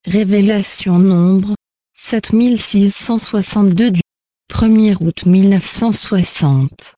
Révélation Nombre, 7662 du 1er août 1960.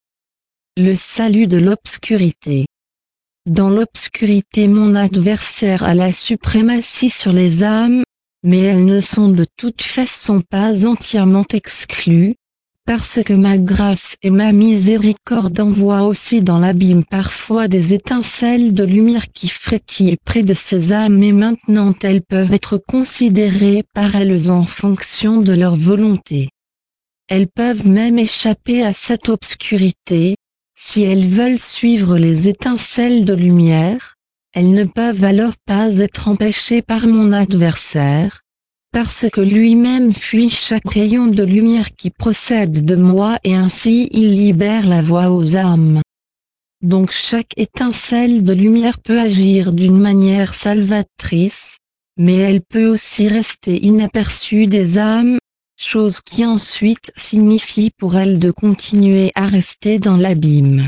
Le salut de l'obscurité. Dans l'obscurité mon adversaire a la suprématie sur les âmes, mais elles ne sont de toute façon pas entièrement exclues, parce que ma grâce et ma miséricorde envoient aussi dans l'abîme parfois des étincelles de lumière qui frétillent près de ces âmes et maintenant elles peuvent être considérées par elles en fonction de leur volonté. Elles peuvent même échapper à cette obscurité, si elles veulent suivre les étincelles de lumière, elles ne peuvent alors pas être empêchées par mon adversaire, parce que lui-même fuit chaque rayon de lumière qui procède de moi et ainsi il libère la voie aux âmes. Donc chaque étincelle de lumière peut agir d'une manière salvatrice, mais elle peut aussi rester inaperçue des âmes, chose qui ensuite signifie pour elles de continuer à rester dans l'abîme.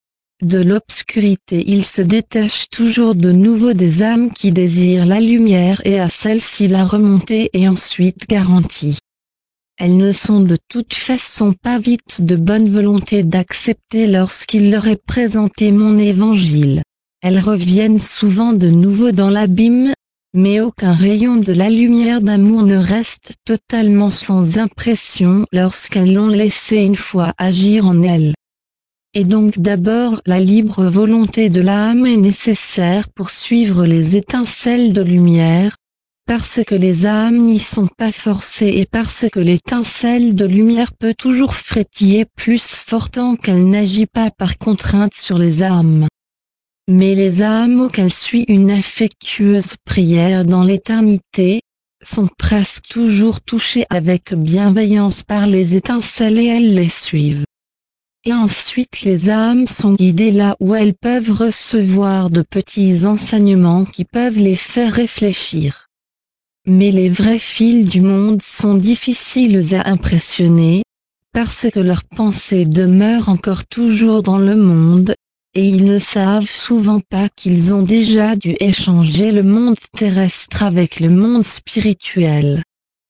De l'obscurité il se détache toujours de nouveau des âmes qui désirent la lumière et à celle-ci la remontée est ensuite garantie. Elles ne sont de toute façon pas vite de bonne volonté d'accepter lorsqu'il leur est présenté mon évangile. Elles reviennent souvent de nouveau dans l'abîme, mais aucun rayon de la lumière d'amour ne reste totalement sans impression lorsqu'elles l'ont laissé une fois agir en elles. Et donc d'abord la libre volonté de l'âme est nécessaire pour suivre les étincelles de lumière, parce que les âmes n'y sont pas forcées et parce que l'étincelle de lumière peut toujours frétiller plus fort tant qu'elle n'agit pas par contrainte sur les âmes. Mais les âmes auxquelles suit une affectueuse prière dans l'éternité, sont presque toujours touchées avec bienveillance par les étincelles et elles les suivent. Et ensuite les âmes sont guidées là où elles peuvent recevoir de petits enseignements qui peuvent les faire réfléchir. Mais les vrais fils du monde sont difficiles à impressionner, parce que leurs pensées demeurent encore toujours dans le monde, et ils ne savent souvent pas qu'ils ont déjà dû échanger le monde terrestre avec le monde spirituel.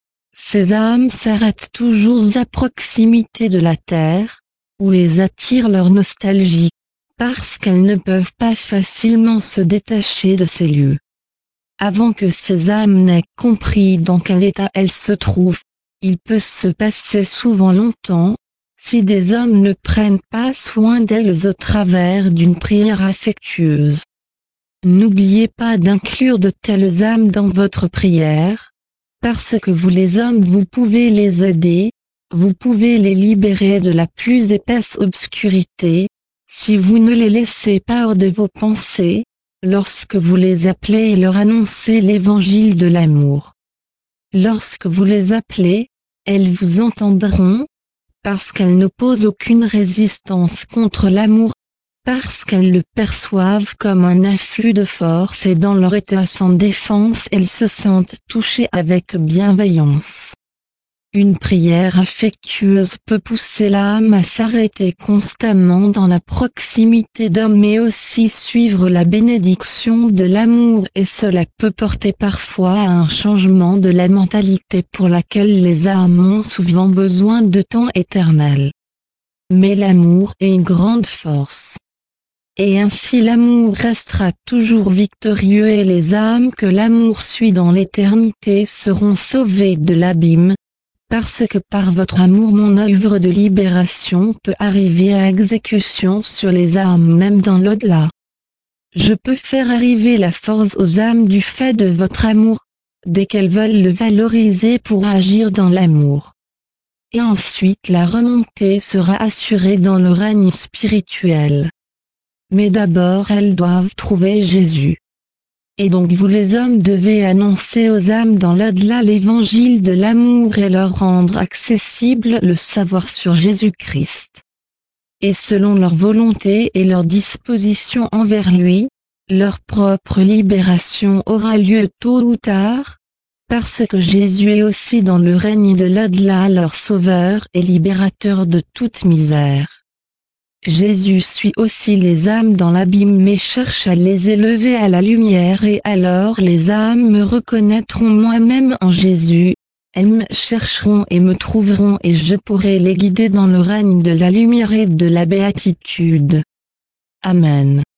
Ces âmes s'arrêtent toujours à proximité de la terre, où les attire leur nostalgie, parce qu'elles ne peuvent pas facilement se détacher de ces lieux. Avant que ces âmes n'aient compris dans quel état elles se trouvent, il peut se passer souvent longtemps, si des hommes ne prennent pas soin d'elles au travers d'une prière affectueuse. N'oubliez pas d'inclure de telles âmes dans votre prière, parce que vous les hommes vous pouvez les aider, vous pouvez les libérer de la plus épaisse obscurité, si vous ne les laissez pas hors de vos pensées, lorsque vous les appelez et leur annoncez l'évangile de l'amour. Lorsque vous les appelez, elles vous entendront, parce qu'elles n'opposent aucune résistance contre l'amour, parce qu'elles le perçoivent comme un afflux de force et dans leur état sans défense elles se sentent touchées avec bienveillance. Une prière affectueuse peut pousser l'âme à s'arrêter constamment dans la proximité d'hommes mais aussi suivre la bénédiction de l'amour et cela peut porter parfois à un changement de la mentalité pour laquelle les âmes ont souvent besoin de temps éternel. Mais l'amour est une grande force. Et ainsi l'amour restera toujours victorieux et les âmes que l'amour suit dans l'éternité seront sauvées de l'abîme, parce que par votre amour mon œuvre de libération peut arriver à exécution sur les âmes même dans l'au-delà. Je peux faire arriver la force aux âmes du fait de votre amour, dès qu'elles veulent le valoriser pour agir dans l'amour. Et ensuite la remontée sera assurée dans le règne spirituel. Mais d'abord elles doivent trouver Jésus. Et donc vous les hommes devez annoncer aux âmes dans l'au-delà l'évangile de l'amour et leur rendre accessible le savoir sur Jésus-Christ. Et selon leur volonté et leur disposition envers lui, leur propre libération aura lieu tôt ou tard, parce que Jésus est aussi dans le règne de l'au-delà leur sauveur et libérateur de toute misère. Jésus suit aussi les âmes dans l'abîme mais cherche à les élever à la lumière et alors les âmes me reconnaîtront moi-même en Jésus. Elles me chercheront et me trouveront et je pourrai les guider dans le règne de la lumière et de la béatitude. Amen.